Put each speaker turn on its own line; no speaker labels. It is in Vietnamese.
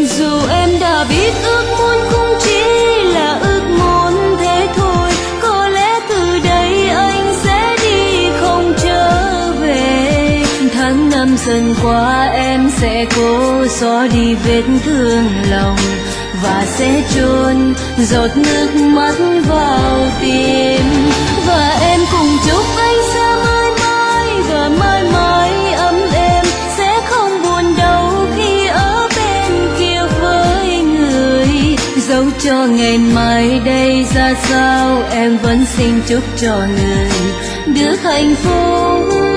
Dù em đã biết ước muốn cũng chỉ là ước muốn thế thôi, có lẽ từ đây anh sẽ đi không trở về. Tháng năm dần qua em sẽ cố xóa đi vết thương lòng và sẽ chôn giọt nước mắt vào tim. Và em cùng chúc anh sẽ mãi mãi và mãi mãi ấm êm, sẽ không buồn đau khi ở bên kia với người. Dẫu cho ngày mai đây ra sao, em vẫn xin chúc cho người được hạnh phúc.